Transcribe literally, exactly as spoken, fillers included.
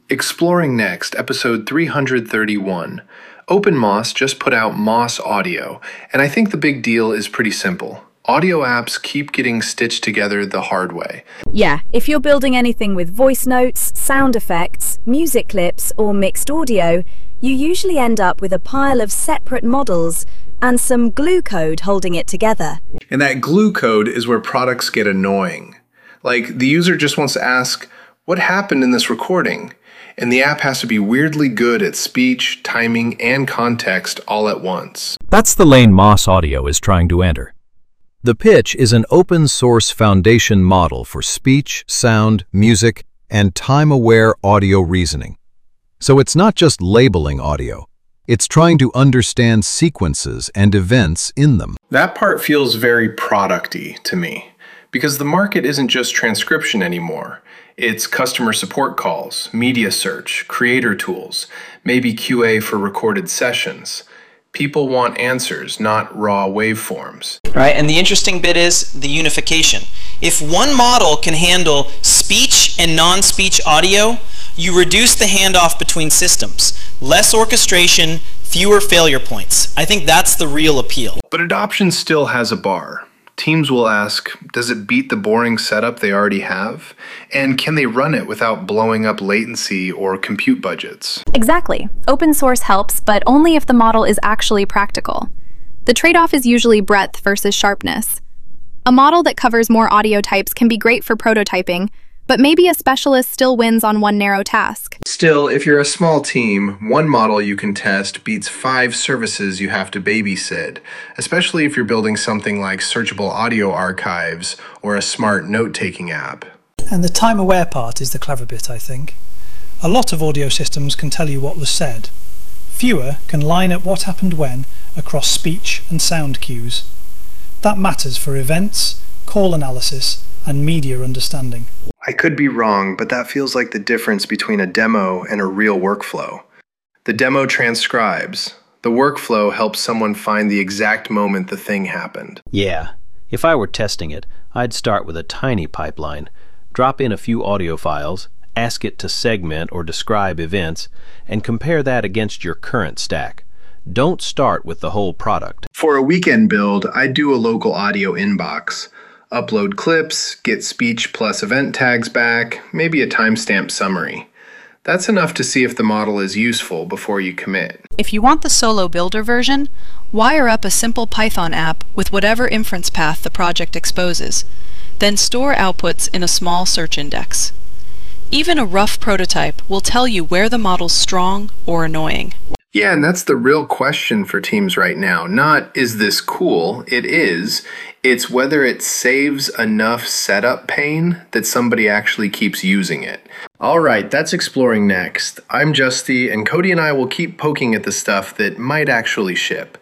Exploring Next, episode three hundred thirty-one. OpenMOS just put out MOS Audio, and I think the big deal is pretty simple. Audio apps keep getting stitched together the hard way. Yeah, if you're building anything with voice notes, sound effects, music clips, or mixed audio, you usually end up with a pile of separate models and some glue code holding it together. And that glue code is where products get annoying. Like, the user just wants to ask, what happened in this recording? And the app has to be weirdly good at speech, timing, and context all at once. That's the lane MOS Audio is trying to enter. The pitch is an open-source foundation model for speech, sound, music, and time-aware audio reasoning. So it's not just labeling audio. It's trying to understand sequences and events in them. That part feels very product-y to me, because the market isn't just transcription anymore. It's customer support calls, media search, creator tools, maybe Q A for recorded sessions. People want answers, not raw waveforms. Right, and the interesting bit is the unification. If one model can handle speech and non-speech audio, you reduce the handoff between systems. Less orchestration, fewer failure points. I think that's the real appeal. But adoption still has a bar. Teams will ask, does it beat the boring setup they already have? And can they run it without blowing up latency or compute budgets? Exactly. Open source helps, but only if the model is actually practical. The trade-off is usually breadth versus sharpness. A model that covers more audio types can be great for prototyping, but maybe a specialist still wins on one narrow task. Still, if you're a small team, one model you can test beats five services you have to babysit, especially if you're building something like searchable audio archives or a smart note-taking app. And the time-aware part is the clever bit, I think. A lot of audio systems can tell you what was said. Fewer can line up what happened when across speech and sound cues. That matters for events, call analysis, and media understanding. I could be wrong, but that feels like the difference between a demo and a real workflow. The demo transcribes. The workflow helps someone find the exact moment the thing happened. Yeah, if I were testing it, I'd start with a tiny pipeline, drop in a few audio files, ask it to segment or describe events, and compare that against your current stack. Don't start with the whole product. For a weekend build, I'd do a local audio inbox. Upload clips, get speech plus event tags back, maybe a timestamp summary. That's enough to see if the model is useful before you commit. If you want the solo builder version, wire up a simple Python app with whatever inference path the project exposes, then store outputs in a small search index. Even a rough prototype will tell you where the model's strong or annoying. Yeah, and that's the real question for teams right now. Not, is this cool? It is. It's whether it saves enough setup pain that somebody actually keeps using it. All right, that's Exploring Next. I'm Justy, and Cody and I will keep poking at the stuff that might actually ship.